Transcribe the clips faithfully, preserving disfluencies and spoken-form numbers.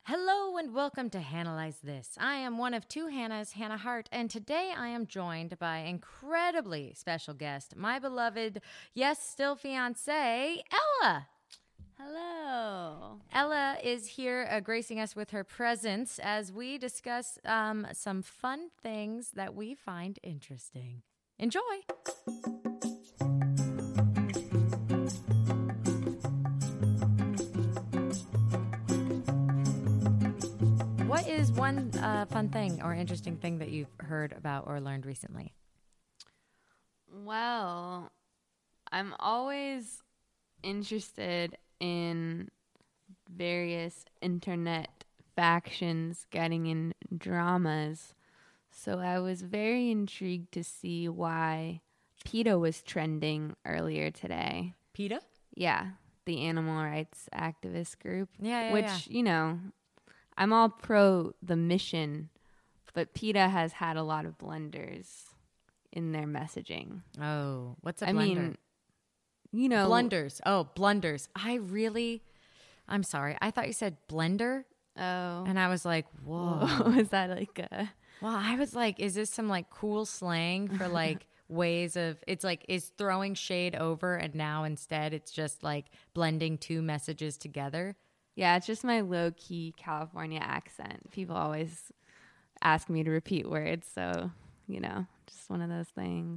Hello and welcome to Hannahlyze This. I am one of two Hannahs, Hannah Hart, and today I am joined by incredibly special guest, my beloved, yes, still fiancé, Ella. Hello. Ella is here uh, gracing us with her presence as we discuss um, some fun things that we find interesting. Enjoy. What is one uh, fun thing or interesting thing that you've heard about or learned recently? Well, I'm always interested in various internet factions getting in dramas. So I was very intrigued to see why PETA was trending earlier today. PETA? Yeah, the animal rights activist group. Yeah, yeah, Which, yeah. you know, I'm all pro the mission, but PETA has had a lot of blunders in their messaging. Oh, what's a I blunder? mean, you know, blunders. Oh, blunders. I really, I'm sorry. I thought you said blender. Oh, And I was like, whoa. was that like a? Well, I was like, is this some like cool slang for like ways of, it's like, is throwing shade over and now instead it's just like blending two messages together? Yeah, it's just my low key California accent. People always ask me to repeat words, so you know, just one of those things.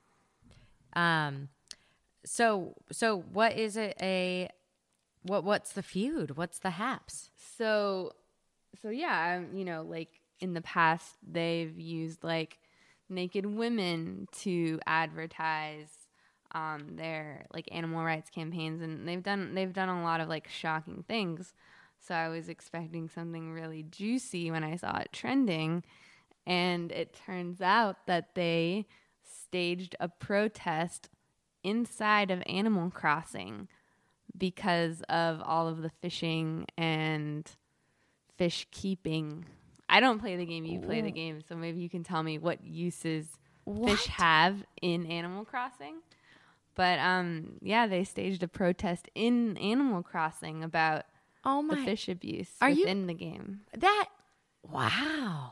Um, so so what is it a what what's the feud? What's the haps? So, so yeah, um, you know, like in the past, they've used like naked women to advertise um, their like animal rights campaigns, and they've done they've done a lot of like shocking things. So I was expecting something really juicy when I saw it trending, and it turns out that they staged a protest inside of Animal Crossing because of all of the fishing and fish keeping. I don't play the game, you play the game, so maybe you can tell me what uses What? fish have in Animal Crossing. But um, yeah, they staged a protest in Animal Crossing about Oh my! the fish abuse Are you- within the game. That wow,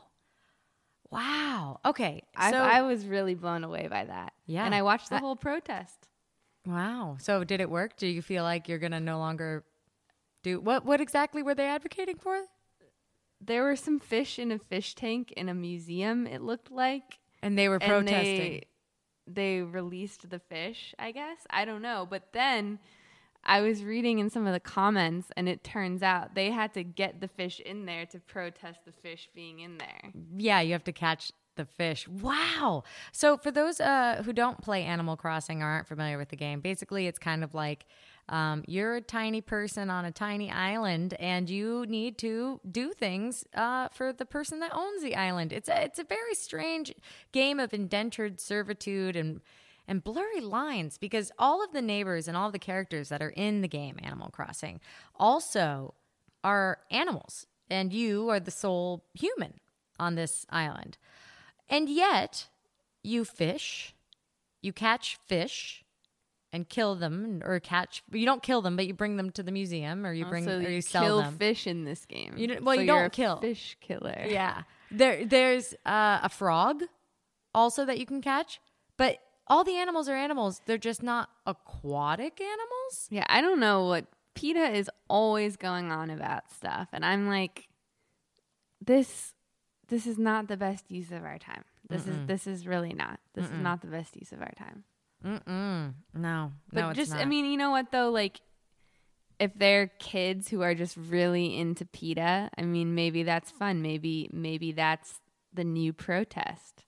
wow. Okay, I, so I was really blown away by that. Yeah. And I watched the I- whole protest. wow. So did it work? Do you feel like you're gonna no longer do what? What exactly were they advocating for? There were some fish in a fish tank in a museum, it looked like. And they were And protesting. They, they released the fish, I guess. I don't know. But then I was reading in some of the comments, and it turns out they had to get the fish in there to protest the fish being in there. Yeah, you have to catch the fish. Wow. So for those uh, who don't play Animal Crossing or aren't familiar with the game, basically it's kind of like um, you're a tiny person on a tiny island and you need to do things uh, for the person that owns the island. It's a, it's a very strange game of indentured servitude and and blurry lines because all of the neighbors and all of the characters that are in the game Animal Crossing also are animals, and you are the sole human on this island. And yet, you fish, you catch fish and kill them, or catch, you don't kill them, but you bring them to the museum, or you bring, Also, or you, you sell kill them. fish in this game. You don't- well, So you you're don't a kill. fish killer. Yeah. There, there's uh, a frog also that you can catch, but all the animals are animals. They're just not aquatic animals. Yeah, I don't know what PETA is always going on about stuff, and I'm like, this, this is not the best use of our time. This Mm-mm. is this is really not. This Mm-mm. is not the best use of our time. Mm-mm. No, But no, it's just, not. I mean, you know what though? Like, if they're kids who are just really into PETA, I mean, maybe that's fun. Maybe maybe that's the new protest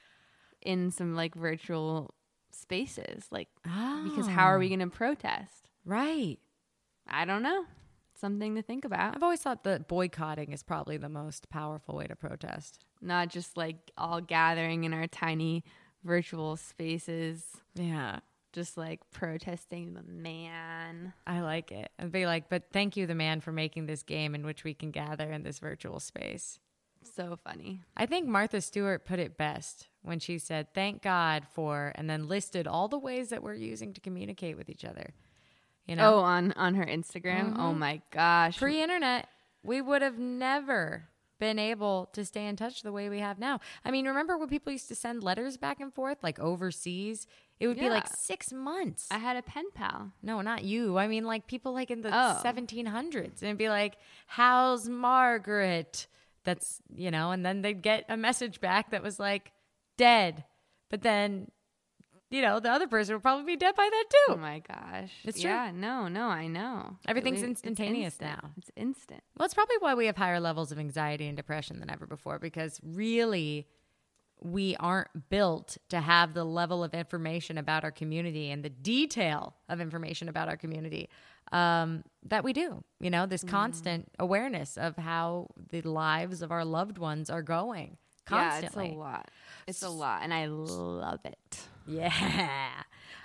in some like virtual spaces. Like, because how are we going to protest? Right. I don't know. Something to think about. I've always thought that boycotting is probably the most powerful way to protest. Not just like all gathering in our tiny virtual spaces, Yeah. just like protesting the man. I like it. I'd be like, but thank you, the man, for making this game in which we can gather in this virtual space. So funny. I think Martha Stewart put it best when she said, thank God for, and then listed all the ways that we're using to communicate with each other. You know? Oh, on, on her Instagram. Mhm. Oh my gosh. Free internet. we would have never been able to stay in touch the way we have now. I mean, remember when people used to send letters back and forth, like overseas? It would Yeah. be like six months. I had a pen pal. No, not you. I mean, like people like in the Oh. seventeen hundreds. And it'd be like, how's Margaret? That's, you know, and then they'd get a message back that was like, dead. But then, you know, the other person would probably be dead by that too. Oh my gosh. It's true. Yeah, no, no, I know. Everything's It- instantaneous it's instant. now. It's instant. Well, it's probably why we have higher levels of anxiety and depression than ever before, because really we aren't built to have the level of information about our community and the detail of information about our community um, that we do. You know, this constant awareness of how the lives of our loved ones are going constantly. Yeah, it's a lot. It's a lot, and I love it. Yeah.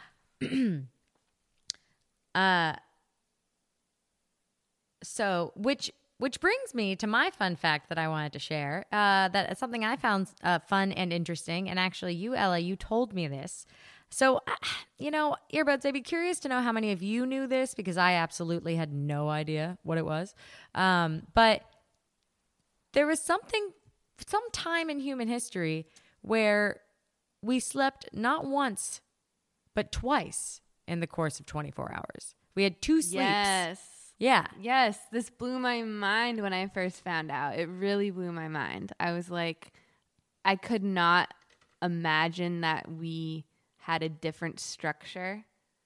uh so which which brings me to my fun fact that I wanted to share. Uh that is something I found uh, fun and interesting, and actually you, Ella, you told me this. So uh, you know, earbuds, I'd be curious to know how many of you knew this, because I absolutely had no idea what it was. Um but there was something some time in human history where we slept not once, but twice in the course of twenty-four hours. We had two sleeps. Yes. Yeah. Yes. This blew my mind when I first found out. It really blew my mind. I was like, I could not imagine that we had a different structure,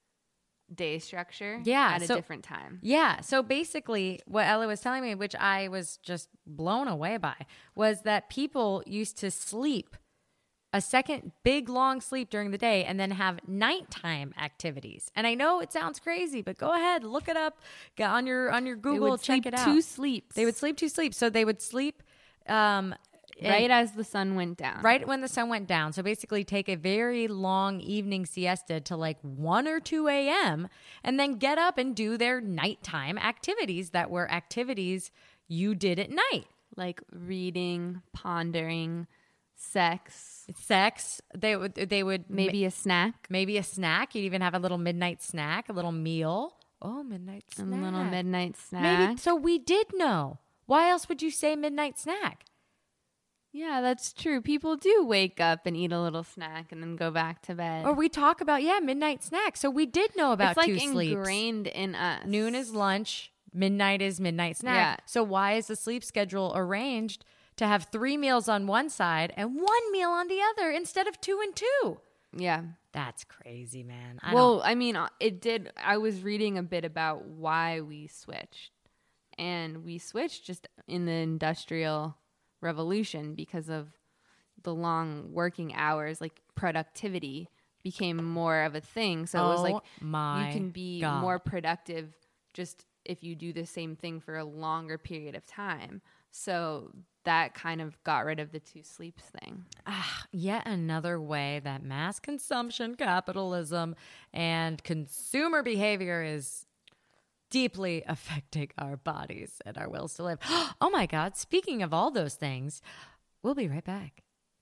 day structure, Yeah, at a so- different time. Yeah. So basically, what Ella was telling me, which I was just blown away by, was that people used to sleep a second big long sleep during the day and then have nighttime activities. And I know it sounds crazy, but go ahead, look it up. Get on your on your They Google, would check sleep it out. two sleeps. They would sleep two sleeps. So they would sleep um, right as the sun went down. right when the sun went down. So basically take a very long evening siesta to like one or two a.m. and then get up and do their nighttime activities that were activities you did at night. Like reading, pondering, sex, Sex. They would they would maybe a snack, maybe a snack. You'd even have a little midnight snack, a little meal. Oh, midnight a snack. little midnight snack. Maybe so we did know. Why else would you say midnight snack? Yeah, that's true. People do wake up and eat a little snack and then go back to bed. Or we talk about, yeah, midnight snack. So we did know about it's like two sleeps. ingrained in us. Noon is lunch, midnight is midnight snack. Yeah. So why is the sleep schedule arranged to have three meals on one side and one meal on the other instead of two and two? Yeah. That's crazy, man. I Well, don't, I mean, uh, it did. I was reading a bit about why we switched. And we switched just in the industrial revolution because of the long working hours, like productivity became more of a thing. So it was Oh like my you can be God. more productive just if you do the same thing for a longer period of time. So that kind of got rid of the two sleeps thing. ah, yet another way that mass consumption, capitalism, and consumer behavior is deeply affecting our bodies and our wills to live. Oh my God. Speaking of all those things, we'll be right back.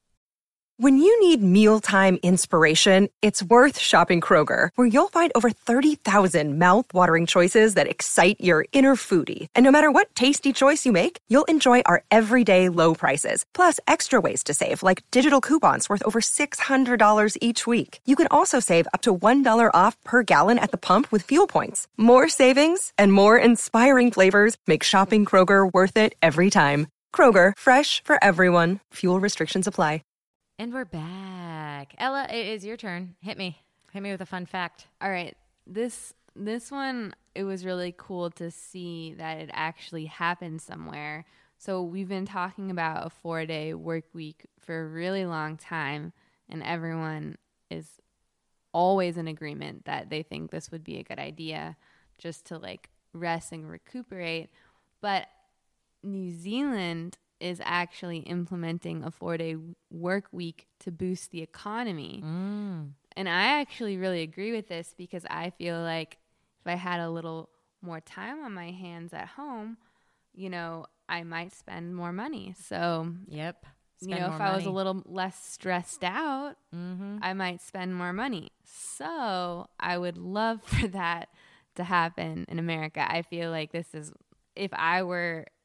When you need mealtime inspiration, it's worth shopping Kroger, where you'll find over thirty thousand mouthwatering choices that excite your inner foodie. And no matter what tasty choice you make, you'll enjoy our everyday low prices, plus extra ways to save, like digital coupons worth over six hundred dollars each week. You can also save up to one dollar off per gallon at the pump with fuel points. More savings and more inspiring flavors make shopping Kroger worth it every time. Kroger, fresh for everyone. Fuel restrictions apply. And we're back. Ella, it is your turn. Hit me. Hit me with a fun fact. All right. This this one, it was really cool to see that it actually happened somewhere. So we've been talking about a four-day work week for a really long time, and everyone is always in agreement that they think this would be a good idea just to like rest and recuperate. But New Zealand is actually implementing a four-day work week to boost the economy. Mm. And I actually really agree with this because I feel like if I had a little more time on my hands at home, you know, I might spend more money. So, Yep. you Spend know, more if I was a money. little less stressed out, Mm-hmm. I might spend more money. So I would love for that to happen in America. I feel like this is, if I were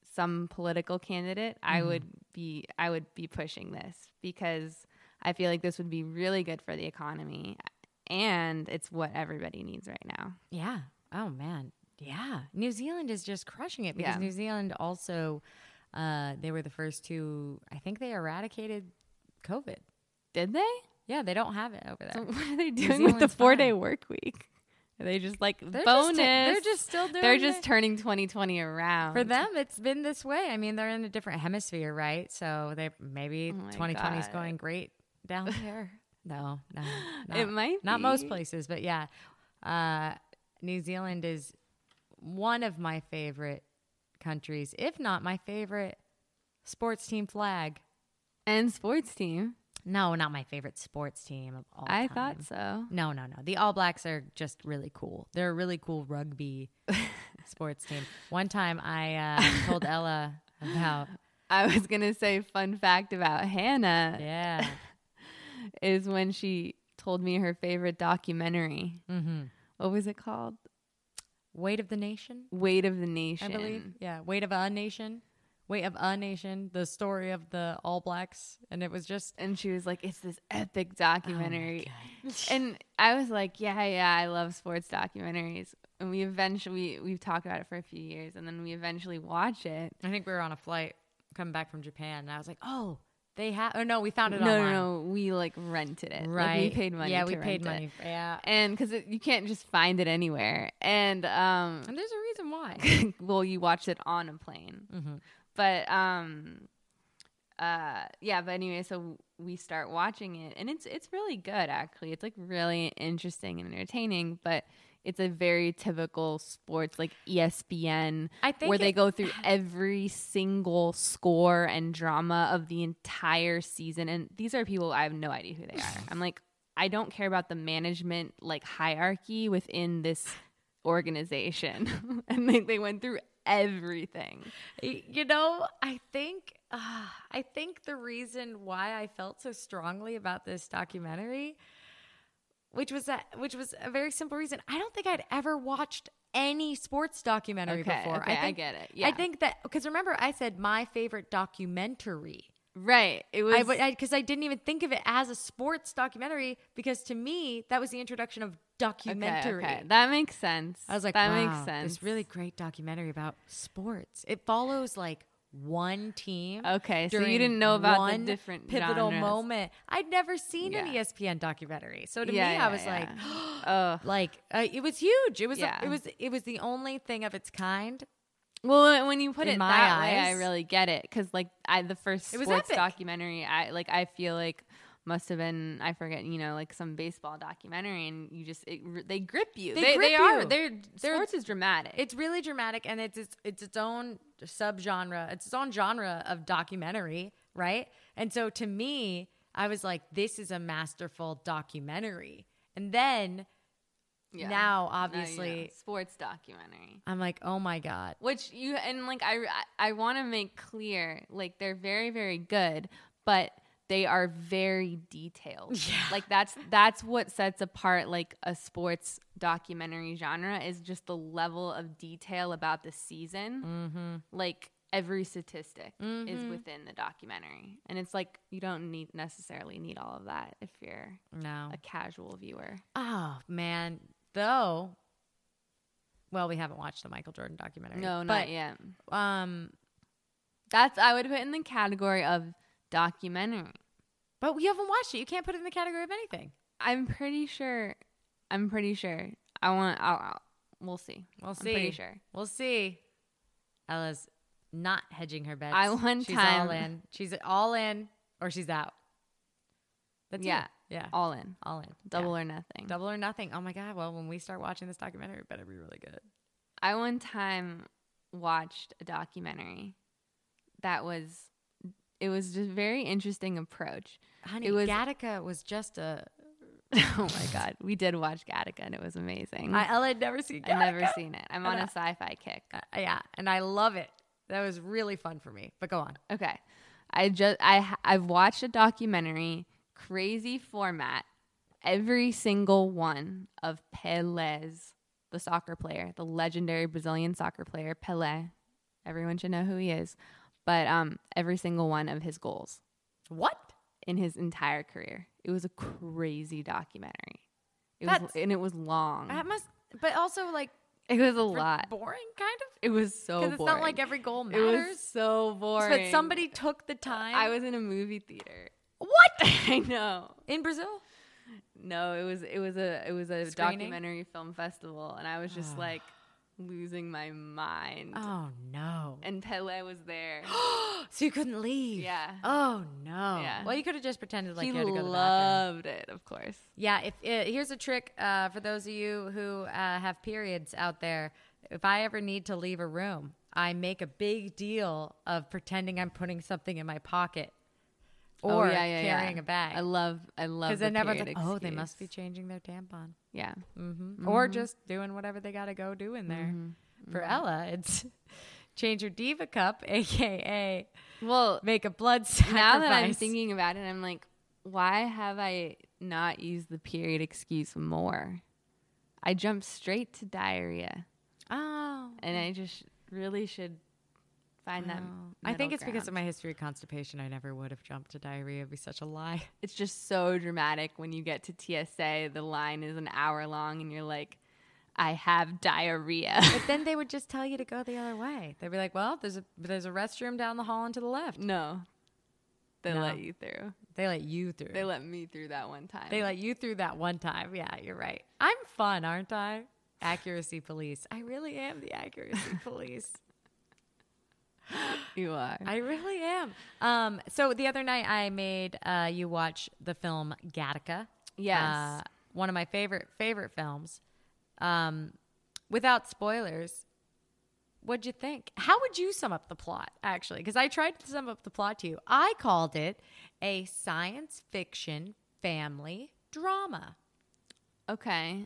some political candidate, mm-hmm. I would be I would be pushing this because I feel like this would be really good for the economy, and it's what everybody needs right now. Yeah. Oh man. Yeah. New Zealand is just crushing it because yeah. New Zealand also, uh, they were the first to, I think they eradicated COVID. Did they? Yeah, they don't have it over there. So what are they doing with the four day work week? Are they just like they're bonus? Just t- they're just still doing They're just it. turning twenty twenty around. For them, it's been this way. I mean, they're in a different hemisphere, right? So they maybe oh twenty twenty is going great down there. No, no. Not, it might Not be. most places, but yeah. Uh, New Zealand is one of my favorite countries, if not my favorite sports team flag. And sports team. No, not my favorite sports team of all I time. thought so. No, no, no. The All Blacks are just really cool. They're a really cool rugby sports team. One time I uh, told Ella about... I was going to say fun fact about Hannah. Yeah. is when she told me her favorite documentary. Mm-hmm. What was it called? Weight of the Nation? Weight of the Nation. I believe. Yeah. Weight of a Nation. Weight of a Nation, the story of the All Blacks. And it was just... And she was like, it's this epic documentary. Oh and I was like, yeah, yeah, I love sports documentaries. And we eventually, we've talked about it for a few years. And then we eventually watch it. I think we were on a flight coming back from Japan. And I was like, oh, they have... Oh, no, we found it no, online. No, no, we like rented it. Right. Like, we paid money Yeah, to we rent paid it. money. Yeah. And because you can't just find it anywhere. And, um... And there's a reason why. Well, you watched it on a plane. Mm-hmm. But um, uh, yeah. But anyway, so we start watching it, and it's it's really good actually. It's like really interesting and entertaining, but it's a very typical sports like E S P N, I think where they it, go through every single score and drama of the entire season. And these are people I have no idea who they are. I'm like, I don't care about the management like hierarchy within this organization, and they they went through everything. You know, I think uh, I think the reason why I felt so strongly about this documentary, which was that, which was a very simple reason. I don't think I'd ever watched any sports documentary okay, before. Okay, I, think, I get it. Yeah, I think that because remember I said my favorite documentary. Right. It was because I, I, I didn't even think of it as a sports documentary because to me that was the introduction of documentary. Okay, okay. That makes sense. I was like, that wow, makes sense. This really great documentary about sports. It follows like one team. Okay, so you didn't know about one the different pivotal genres. moment. I'd never seen Yeah. an E S P N documentary, so to Yeah, me, yeah, I was yeah. like, Ugh. like uh, it was huge. It was Yeah. a, it was it was the only thing of its kind. Well, when you put In it my that way, I eyes. really get it because, like, I the first It was sports epic. documentary, I like, I feel like must have been, I forget, you know, like some baseball documentary, and you just it, they grip you. They They, grip they are. you. They're, They're- sports is dramatic. It's really dramatic, and it's it's, it's its own subgenre. It's its own genre of documentary, right? And so to me, I was like, this is a masterful documentary. And then Yeah. now, No, obviously, yeah. sports documentary. I'm like, oh my God. Which you and like I I, I want to make clear, like they're very very good, but they are very detailed. Yeah. Like that's that's what sets apart like a sports documentary genre is just the level of detail about the season. Mm-hmm. Like every statistic Mhm. is within the documentary, and it's like you don't need necessarily need all of that if you're No. a casual viewer. Oh, man. Though, well, we haven't watched the Michael Jordan documentary. No, not but, yet. Um, That's I would put in the category of documentary. but you haven't watched it. You can't put it in the category of anything. I'm pretty sure. I'm pretty sure. I want. I'll, I'll, we'll see. We'll I'm see. pretty sure. We'll see. Ella's not hedging her bets. I one she's time- all in. She's all in, or she's out. That's Yeah. it. Yeah. All in. All in. Double Yeah. or nothing. Double or nothing. Oh my God. Well, when we start watching this documentary, it better be really good. I one time watched a documentary that was. It was just very interesting approach. Honey, It was- Gattaca was just a. Oh my God, we did watch Gattaca and it was amazing. I, Ella had never seen Gattaca. I've never seen it. I'm on And a sci-fi kick. Uh, yeah, and I love it. That was really fun for me. But go on. Okay, I just I I've watched a documentary, crazy format, every single one of Pelés, the soccer player, the legendary Brazilian soccer player Pelé. Everyone should know who he is. But um, every single one of his goals What? in his entire career. It was a crazy documentary. It was, That's- and it was long. That must, but also like It was a lot. boring, kind of. It was so boring. Because it's not like every goal It matters. was so boring. But somebody took the time. I was in a movie theater. What? I know. In Brazil? No, it was it was a it was a Screening? documentary film festival, and I was just like losing my mind. Oh no. And Pele was there. So you couldn't leave? Yeah. Oh no. Yeah. Well, you could have just pretended like he you had to go to the bathroom. loved it, of course. Yeah. If uh, here's a trick uh, for those of you who uh, have periods out there. If I ever need to leave a room, I make a big deal of pretending I'm putting something in my pocket or oh, yeah, yeah, carrying yeah. a bag. I love I love Because the then everyone's period like, oh, they excuse. must be changing their tampon. Yeah. Mm-hmm. Or just doing whatever they got to go do in there. Mm-hmm. For Ella, it's change your diva cup, a k a Well, make a blood sacrifice. now that I'm thinking about it, I'm like, why have I not used the period excuse more? I jumped straight to diarrhea, Oh. and I just really should find that. Oh. I think middle it's because of ground. my history of constipation. I never would have jumped to diarrhea. It'd be such a lie. It's just so dramatic when you get to T S A. The line is an hour long, and you're like, I have diarrhea. But then they would just tell you to go the other way. They'd be like, well, there's a there's a restroom down the hall and to the left. No, they No. let you through. They let you through. They let me through that one time. They let you through that one time. Yeah, you're right. I'm fun, aren't I? Accuracy police. I really am the accuracy police. You are. I really am. Um, so the other night I made uh, you watch the film Gattaca. Yes. Uh, one of my favorite favorite films. Um, without spoilers, what'd you think? How would you sum up the plot, actually? Because I tried to sum up the plot to you. I called it a science fiction family drama. Okay.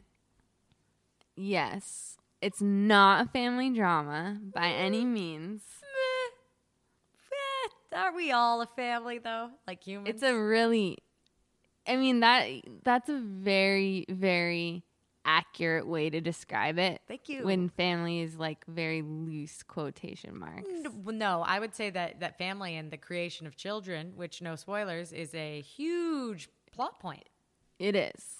Yes. It's not a family drama by any means. Eh, are we all a family, though? Like humans? It's a really I mean that that's a very very accurate way to describe it. Thank you. When family is like very loose quotation marks. N- No, I would say that, that family and the creation of children, which no spoilers, is a huge plot point, It is.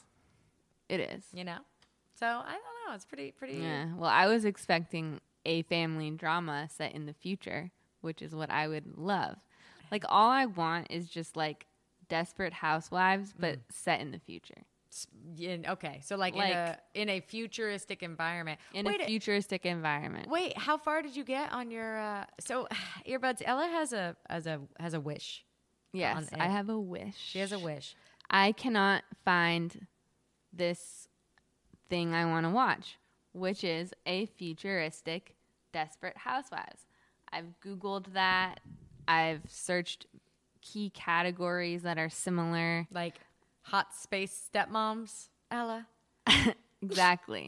It is. you know? So I don't know. It's pretty, pretty. Yeah. Well, I was expecting a family drama set in the future, which is what I would love. Like all I want is just like Desperate Housewives, but set in the future. s- in- okay. So like, Like- in a in a futuristic environment. In wait, a futuristic environment. wait, how far did you get on your? Uh, so earbuds. Ella has a has a has a wish. Yes, on I it. have a wish. She has a wish. I cannot find this thing I want to watch, which is a futuristic Desperate Housewives. I've Googled that. I've searched key categories that are similar. Like hot space stepmoms. Ella. Exactly.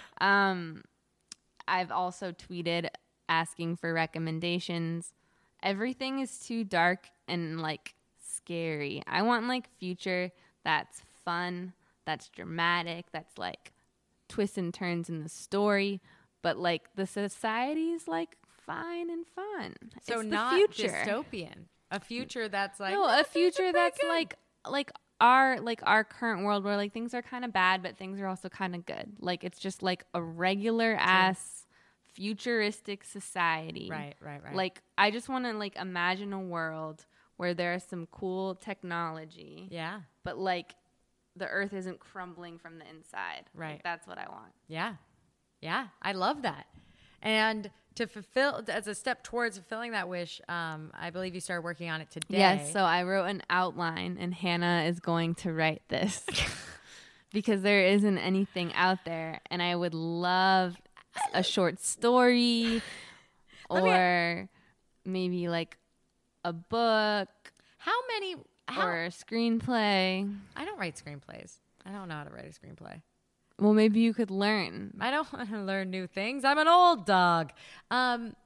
um, I've also tweeted asking for recommendations. Everything is too dark and like scary. I want like future that's fun, that's dramatic, that's like twists and turns in the story, but like the society is like fine and fun. So it's not the future. dystopian. A future that's like No, "Nah, a things are future pretty that's good." like like our like our current world where like things are kind of bad but things are also kind of good. Like it's just like a regular ass futuristic society. Right, right, right. Like I just want to like imagine a world where there's some cool technology, yeah. but like the earth isn't crumbling from the inside. Right. Like, that's what I want. Yeah. Yeah. I love that. And to fulfill, as a step towards fulfilling that wish, um, I believe you started working on it today. Yes, so I wrote an outline and Hannah is going to write this because there isn't anything out there and I would love a short story Let me- or maybe like a book How many, how, or a screenplay. I don't write screenplays. I don't know how to write a screenplay. Well, maybe you could learn. I don't want to learn new things. I'm an old dog. Um,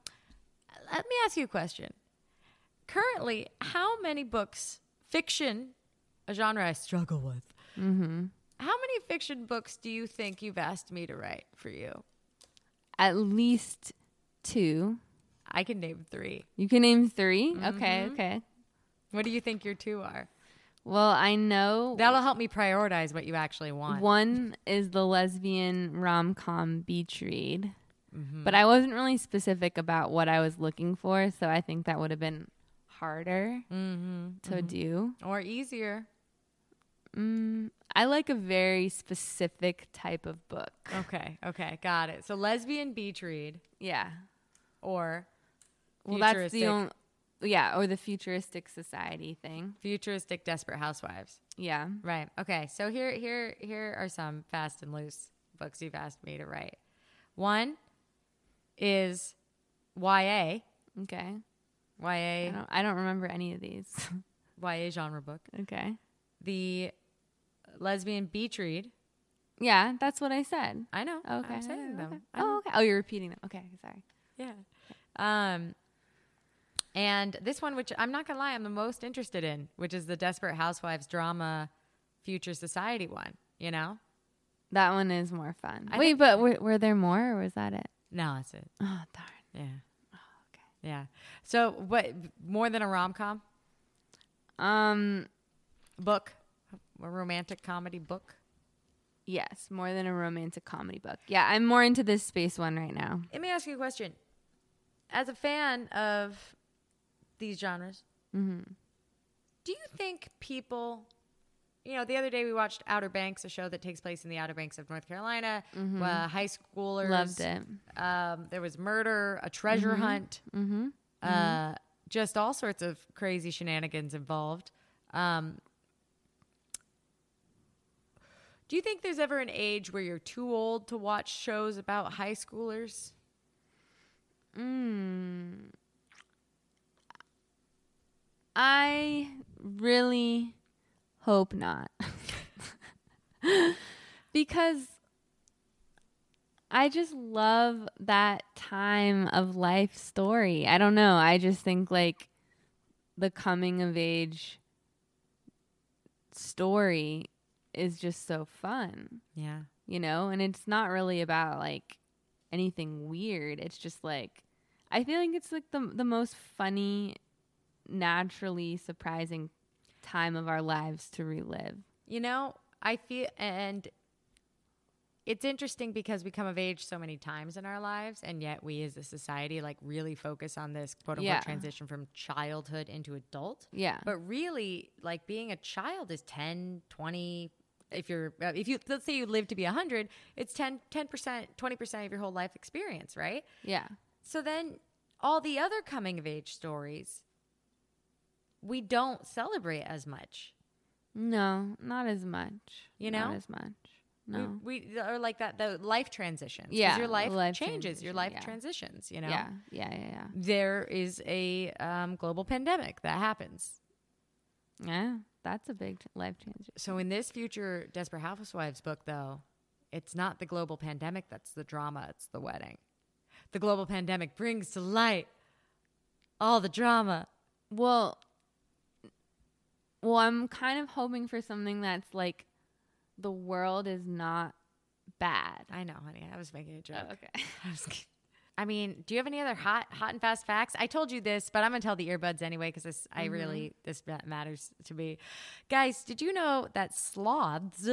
let me ask you a question. Currently, how many books, fiction, a genre I struggle with, Mm-hmm. how many fiction books do you think you've asked me to write for you? At least two. I can name three. You can name three? Mm-hmm. Okay, okay. What do you think your two are? Well, I know that'll help me prioritize what you actually want. One is the lesbian rom-com beach read, mm-hmm. but I wasn't really specific about what I was looking for, so I think that would have been harder mm-hmm. to mm-hmm. do. Or easier. Mm, I like a very specific type of book. Okay, okay, got it. So lesbian beach read. Yeah. Or well, that's the only... Yeah, or the futuristic society thing. Futuristic Desperate Housewives. Yeah. Right. Okay. So here here here are some fast and loose books you've asked me to write. One is Y A. Okay. Y A. I don't, I don't remember any of these. Y A genre book. Okay. The lesbian beach read. Yeah, that's what I said. I know. Okay. I'm saying them. Okay. Oh, okay. Oh, you're repeating them. Okay, sorry. Yeah. Um And this one, which I'm not going to lie, I'm the most interested in, which is the Desperate Housewives drama Future Society one, you know? That one is more fun. I Wait, but were, were there more or was that it? No, that's it. Oh, darn. Yeah. Oh, okay. Yeah. So what, more than a rom-com? Um, Book? A romantic comedy book? Yes, more than a romantic comedy book. Yeah, I'm more into this space one right now. Let me ask you a question. As a fan of these genres, mm-hmm. do you think people, you know, the other day we watched Outer Banks, a show that takes place in the Outer Banks of North Carolina, mm-hmm. uh, high schoolers. Loved it. Um, there was murder, a treasure mm-hmm. hunt, mm-hmm. Uh, mm-hmm. just all sorts of crazy shenanigans involved. Um, do you think there's ever an age where you're too old to watch shows about high schoolers? Mm. I really hope not. Because I just love that time of life story. I don't know. I just think like the coming of age story is just so fun. Yeah. You know, and it's not really about like anything weird. It's just like, I feel like it's like the the most funny, naturally surprising time of our lives to relive. You know, I feel, and it's interesting because we come of age so many times in our lives, and yet we as a society like really focus on this quote unquote Yeah. transition from childhood into adult. Yeah. But really, like being a child is ten, twenty. If you're, uh, if you, let's say you live to be one hundred, it's ten, ten percent, twenty percent of your whole life experience, right? Yeah. So then all the other coming of age stories, we don't celebrate as much. No, not as much. You know? Not as much. No. We, we or like that, the life transitions. 'Cause Yeah, your life, life changes, your transition, life yeah. transitions, you know? Yeah. Yeah, yeah, yeah. There is a um, global pandemic that happens. Yeah, that's a big t- life change. So in this future Desperate Housewives book, though, it's not the global pandemic that's the drama, it's the wedding. The global pandemic brings to light all the drama. Well, well, I'm kind of hoping for something that's like the world is not bad. I know, honey. I was making a joke. Oh, okay. I was kidding. I mean, do you have any other hot, hot and fast facts? I told you this, but I'm gonna tell the earbuds anyway because this, mm-hmm. I really, this matters to me. Guys, did you know that sloths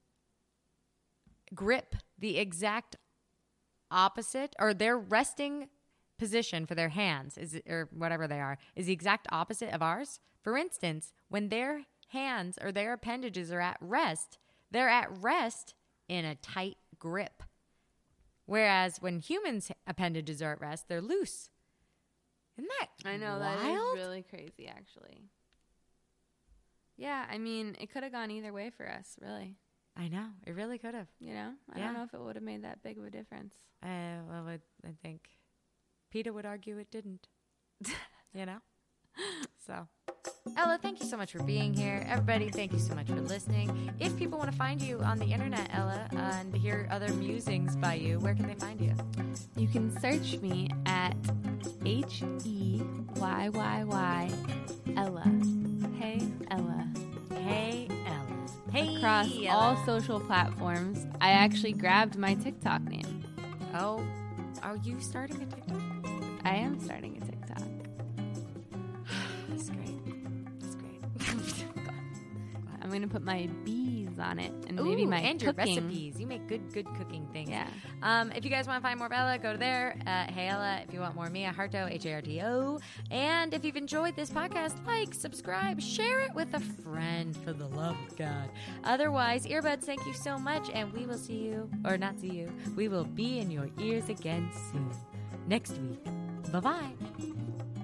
grip the exact opposite, or their resting position for their hands is, or whatever they are, is the exact opposite of ours? For instance, when their hands or their appendages are at rest, they're at rest in a tight grip. Whereas when humans' appendages are at rest, they're loose. Isn't that I know, wild? that is really crazy, actually. Yeah, I mean, it could have gone either way for us, really. I know. It really could have. You know? I Yeah. don't know if it would have made that big of a difference. Uh, well, I, I think PETA would argue it didn't. You know? So, Ella, thank you so much for being here. Everybody, thank you so much for listening. If people want to find you on the internet, Ella, uh, and hear other musings by you, where can they find you? You can search me at H E Y Y Y Ella. Hey, Ella. Hey, Ella. Hey, Across Ella. all social platforms. I actually grabbed my TikTok name. Oh, are you starting a TikTok? I am starting a TikTok. That's great. That's great. I'm going to put my bees on it and Ooh, maybe my and your cooking. recipes. You make good, good cooking things. Yeah. Um, if you guys want to find more of Ella, go to there. Uh, hey Ella. If you want more Mia Harto, H A R T O. And if you've enjoyed this podcast, like, subscribe, share it with a friend for the love of God. Otherwise, earbuds, thank you so much, and we will see you, or not see you. We will be in your ears again soon. Next week. Bye bye.